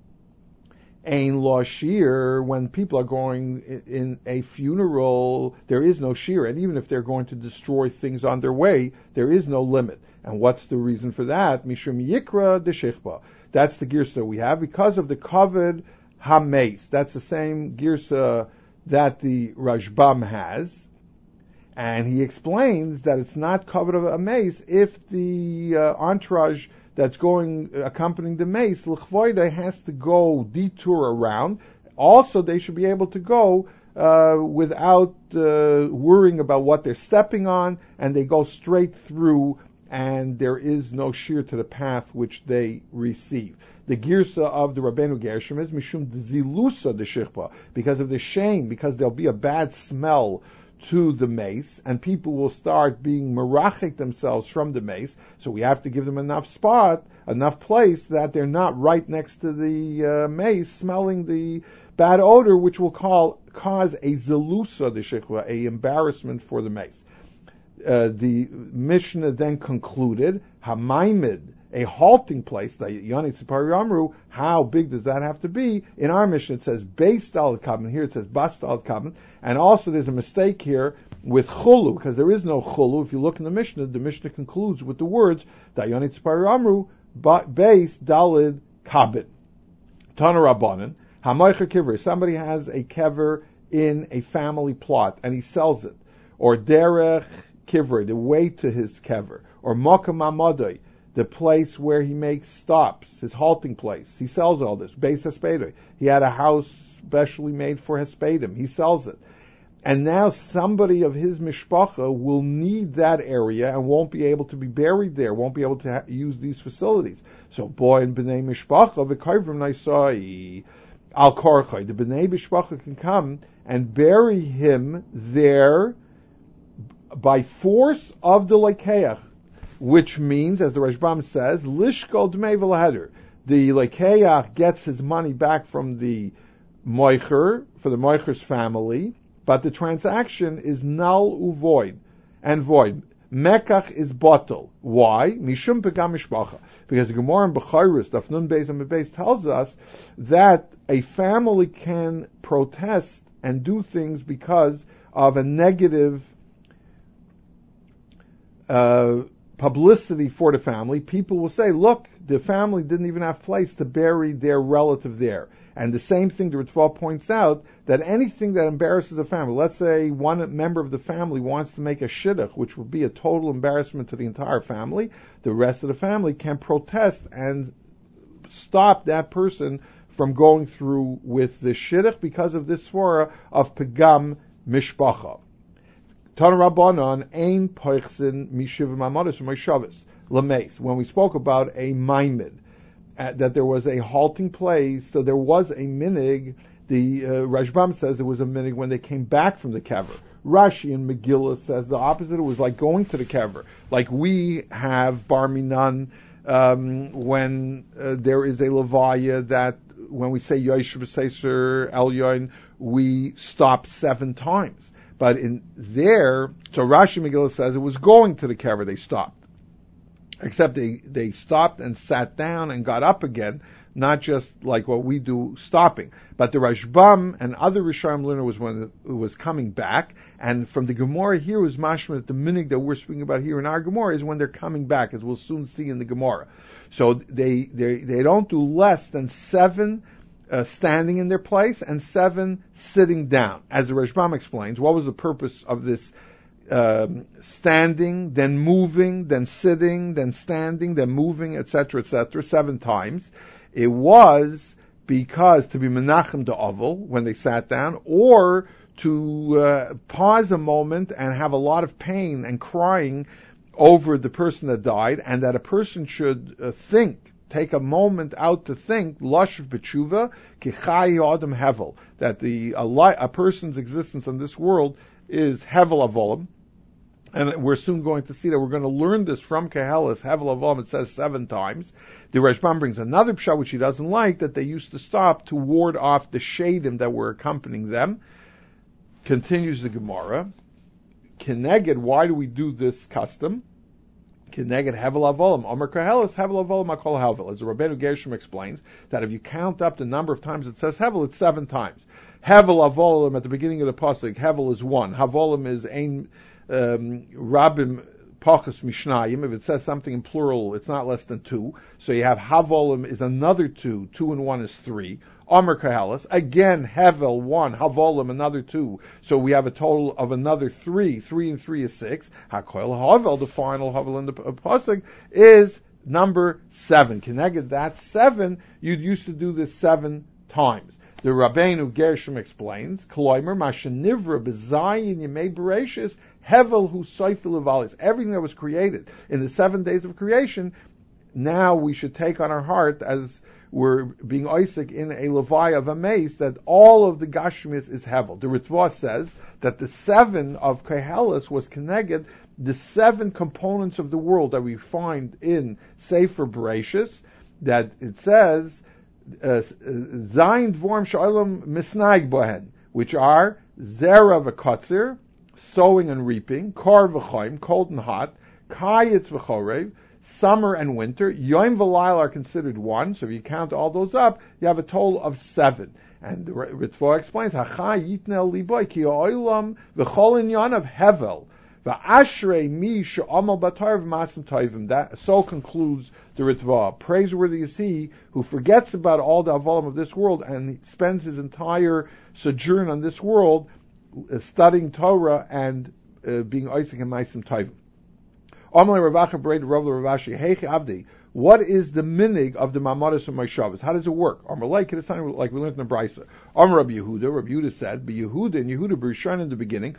Speaker 1: Ein lo shir, when people are going in a funeral, there is no shir, and even if they're going to destroy things on their way, there is no limit. And what's the reason for that? Mishum yikra de shechba. That's the girsa we have because of the kavod hameis. That's the same girsa that the Rashbam has, and he explains that it's not kavod of a mace if the entourage that's going accompanying the mace, l'chvoida, has to go detour around. Also, they should be able to go without worrying about what they're stepping on, and they go straight through, and there is no shear to the path which they receive. The girsa of the Rabbeinu Gershom is mishum zilusa de shichba, because of the shame, because there'll be a bad smell to the mace, and people will start being merachik themselves from the mace, so we have to give them enough spot, enough place that they're not right next to the mace smelling the bad odor, which will cause a zelusa de shechva, a embarrassment for the mace. The Mishnah then concluded, Hamaimid, a halting place, the Yoni Tzipari Amru, how big does that have to be? In our Mishnah it says Beis Daled Kabin, here it says Bas Daled Kabin, and also there's a mistake here with Chulu, because there is no Chulu. If you look in the Mishnah concludes with the words, Yoni Tzipari Amru, Beis Daled Kabin. Tana Rabbanan, Hamaycha Kiver, somebody has a kever in a family plot, and he sells it, or Derech Kiver, the way to his kever, or Mokam Amadai, the place where he makes stops, his halting place. He sells all this. Beis Hespedim. He had a house specially made for Hespedim. He sells it. And now somebody of his mishpacha will need that area and won't be able to be buried there, won't be able to use these facilities. So, boy and b'nei mishpacha, v'kayvrim naisai al korchai. The b'nei mishpacha can come and bury him there by force of the lekeach, which means, as the Rashbam says, lishkol dmei v'laheder. The lekeach gets his money back from the moicher, for the moicher's family, but the transaction is null uvoid and void. Mekach is bottle. Why? Mishum pegam mishpacha. Because the Gemara in Bechorus, Daf Nun Beis and Beis, tells us that a family can protest and do things because of a negative publicity for the family. People will say, look, the family didn't even have place to bury their relative there. And the same thing, the Ritva points out, that anything that embarrasses a family, let's say one member of the family wants to make a shidduch, which would be a total embarrassment to the entire family, the rest of the family can protest and stop that person from going through with the shidduch because of this svara of pegam mishpacha. Tana Rabbanon ein poichsin mishivim amados u'moishavos lameis. When we spoke about a maimid, that there was a halting place, so there was a minig. The Rashbam says there was a minig when they came back from the kever. Rashi in Megillah says the opposite. It was like going to the kever, like we have bar minan when there is a levaya that when we say Yoshev Seiser Elyon, we stop 7 times. But in there, so Rashi Megillah says it was going to the kever, they stopped. Except they stopped and sat down and got up again, not just like what we do, stopping. But the Rashbam and other Rishonim learner was when it was coming back, and from the Gemara here was mashma that the minig that we're speaking about here in our Gemara is when they're coming back, as we'll soon see in the Gemara. So they don't do less than 7 standing in their place and 7 sitting down. As the Rashbam explains, what was the purpose of this standing, then moving, then sitting, then standing, then moving, etc., 7 times? It was because to be menachem de oval when they sat down, or to pause a moment and have a lot of pain and crying over the person that died, and that a person should take a moment out to think, lush b'tshuva ki chai adam hevel, that a person's existence in this world is hevel avolim. And we're soon going to see that we're going to learn this from Kehelis, Hevel Avom, it says 7 times. The Rashbam brings another pshat which he doesn't like, that they used to stop to ward off the shadim that were accompanying them. Continues the Gemara. Keneged, why do we do this custom? Keneged Hevel Avolim. Omer Koheles, Hevel Avolim Akol Hevel. As the Rabbeinu Gershom explains, that if you count up the number of times it says Hevel, it's 7 times. Hevel Avolim at the beginning of the pasuk, Hevel is 1. Havolim is ein Rabim Pachas Mishnayim. If it says something in plural, it's not less than 2. So you have Havolim is another 2. 2 and 1 is 3. Omer Koheles, again Hevel 1, Havolim another 2. So we have a total of another 3. 3 and 3 is 6. HaKoel Havel, the final Havel in the pasuk, is number 7. Keneged that 7, you'd used to do this 7 times. The Rabbeinu Gershom explains, Kloimer Mashenivra B'Zayin Yemei Bereshis Hevel Hu Soifil Uvalis. Everything that was created in the 7 days of creation, now we should take on our heart as we're being Isaac in a Levi of a mace, that all of the Gashmis is Hevel. The Ritva says that the 7 of Koheles was Keneged the 7 components of the world that we find in Sefer Bereshis, that it says Zayin Dvorm Sha'olam Misnaig Bohen, which are Zera v'Kotzer, sowing and reaping, Kor v'Choim, cold and hot, Kayitz v'Chorev, summer and winter. Yom v'Layl are considered 1, so if you count all those up, you have a total of 7. And the Ritva explains, Hacha yitnel liboy ki ha'olam v'chol inyan of Hevel, v'ashrei mi she'amal batar v'masim toivim. That so concludes the Ritva. Praiseworthy is he who forgets about all the avolim of this world and spends his entire sojourn on this world studying Torah and being Isaac and Maisim Toivim. What is the minig of the Mamadas and Maishavas? How does it work? Like we learned in the Brisa. Rabbi Yehuda said, Be Yehuda and Yehuda B'Rishon in the beginning,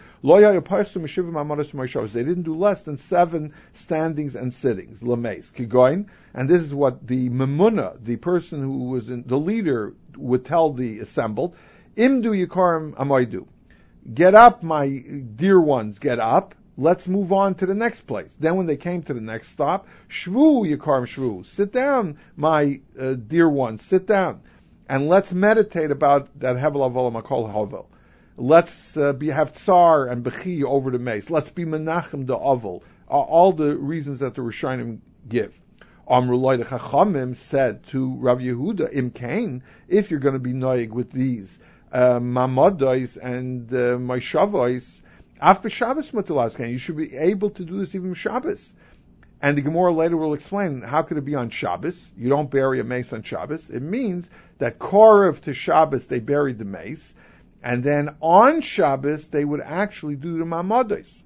Speaker 1: they didn't do less than 7 standings and sittings, Lameis, Kigoin, and this is what the Memuna, the person who was the leader, would tell the assembled, Imdu Yikarim Amaydu. Get up, my dear ones, get up. Let's move on to the next place. Then when they came to the next stop, Shvu Yikarim Shvu, sit down, my dear ones, sit down. And let's meditate about that Hevel Avolim Akol Havel. Let's have Tsar and Bechi over the mace. Let's be Menachem the Avel. All the reasons that the Rishonim give. Amrullah the Chachamim said to Rav Yehuda, Im Kain, if you're going to be noig with these Mamadais and Maishavais, after Shabbos Mutalaskan, you should be able to do this even Shabbos. And the Gemara later will explain how could it be on Shabbos. You don't bury a mace on Shabbos. It means that Korev to Shabbos they buried the mace, and then on Shabbos they would actually do the Mamadais.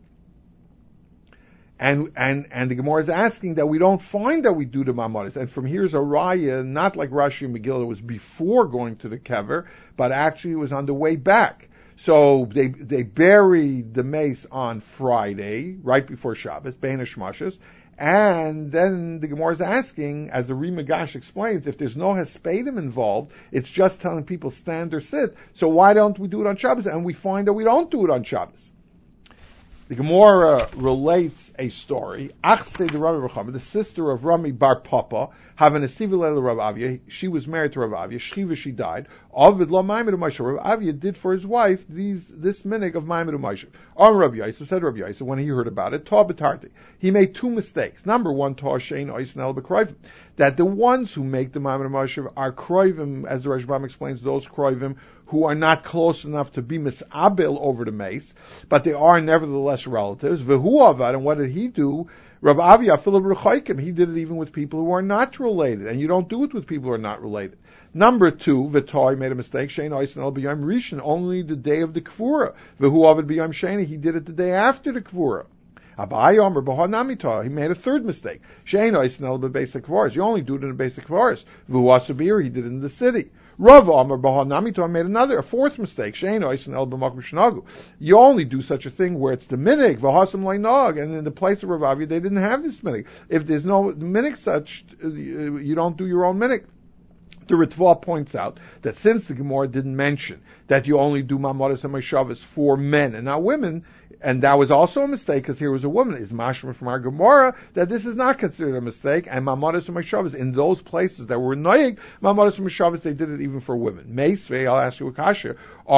Speaker 1: And the Gemara is asking that we don't find that we do the Mamadais. And from here's a raya, not like Rashi and Megillah, it was before going to the kever, but actually it was on the way back. So they buried the mace on Friday, right before Shabbos, Bein HaShmashos, and then the Gemara is asking, as the Rimagash explains, if there's no Hespedim involved, it's just telling people stand or sit, so why don't we do it on Shabbos? And we find that we don't do it on Shabbos. The Gemara relates a story. Achse the Rami Rechama, the sister of Rami Bar Papa, having a Sivilel Rav Avia. She was married to Rav Avia. Shchiva, she died. Ovid lo Maimed U'Moshe. Rav Avia did for his wife this minig of Maimed U'Moshe. Rabbi Yosef said Rabbi Yosef when he heard about it, Ta B'Tarti. He made 2 mistakes. Number 1, Ta Shein Oisnel B'Kroivim. That the ones who make the Maimed U'Moshe are Kroivim, as the Rashbam explains, those Kroivim who are not close enough to be misabel over the mace, but they are nevertheless relatives. V'hu avad, and what did he do? Rav Avia Philip Rechaikim, he did it even with people who are not related, and you don't do it with people who are not related. Number 2, V'toi made a mistake, Shein Oisnel B'yom Rishon, only the day of the Kfura. V'hu avad B'yom Sheni, he did it the day after the Kfura. Abai Omer B'hanamita, he made a 3rd mistake. Shein Oisnel B'basic Kvaris, you only do it in a basic Kvaris. V'hu Asabir, he did it in the city. Rav Amar B'hanamito made a 4th mistake. Shein Oisnel B'makom Shnagu. You only do such a thing where it's the minig v'hasam leinog, and in the place of Rav Avia they didn't have this minig. If there's no minig such, you don't do your own minig. The Ritva points out that since the Gemara didn't mention that you only do Mamadas and Maishavas for men and not women, And that was also a mistake because here was a woman. Is mashma from our Gemara that this is not considered a mistake. And mamadas and mashavas in those places that were noyig, mamadas and mashavas, they did it even for women. Meisvei, I'll ask you a kasha.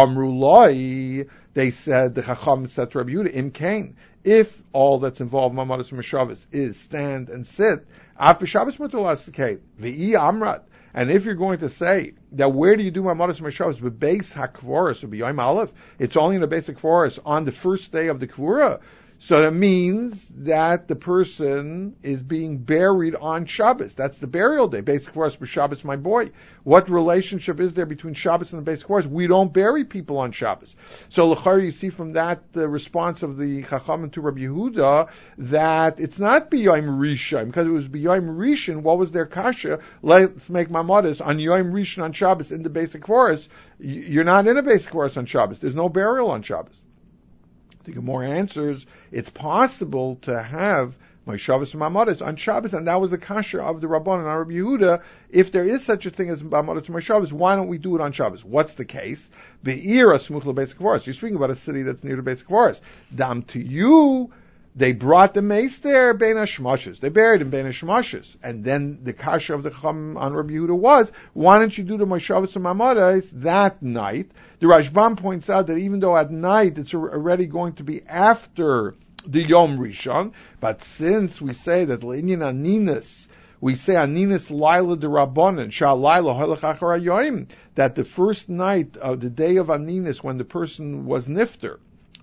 Speaker 1: Amrulai, they said, the Chacham said to Rabbi Yehuda, Im Kain, if all that's involved in mamadas and mashavas is stand and sit, af b'shabbos mutulas kate, v'i amrat. And if you're going to say that where do you do mamadas and mashavas, but base hakvoros or b'yom aleph, it's only in the basic forest on the first day of the kvura. So that means that the person is being buried on Shabbos. That's the burial day. Basic forest for Shabbos, my boy. What relationship is there between Shabbos and the basic forest? We don't bury people on Shabbos. So l'chari, you see from that the response of the Chacham to Rabbi Yehuda that it's not b'yom rishon, because it was b'yom rishon. What was their kasha? Let's make mamadas on yom rishon on Shabbos in the basic forest. You're not in a basic forest on Shabbos. There's no burial on Shabbos. The Gemara answers, it's possible to have my Shabbos and Mamadas on Shabbos, and that was the kasha of the Rabban and Rabbi Yehuda. If there is such a thing as Mamadas and my Shabbos, why don't we do it on Shabbos? What's the case? Be'ira smuch lebasic forest. You're speaking about a city that's near the basic forest. Dam to you, they brought the mace there, Bein HaShmoshes. They buried him, Bein HaShmoshes. And then the kasha of the Chacham on Rabbi Yehuda was, why don't you do the Shabbos and Mamadas that night? The Rashbam points out that even though at night it's already going to be after the Yom Rishon, but since we say that L'inyan Aninas, we say Aninas Laila de Rabbanan, Shal Laila Halach Achar HaYoim, that the first night of the day of Aninas, when the person was nifter,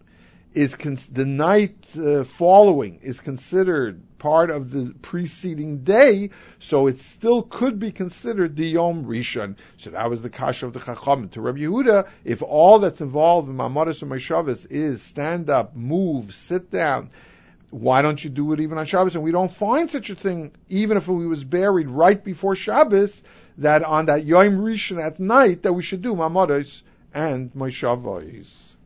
Speaker 1: is the night following is considered part of the preceding day, so it still could be considered the Yom Rishon. So that was the kasha of the Chacham to Rabbi Yehuda. If all that's involved in Mamadas and Mashavas is stand up, move, sit down, why don't you do it even on Shabbos? And we don't find such a thing, even if he was buried right before Shabbos, that on that Yom Rishon at night that we should do Mamadas and Mashavas.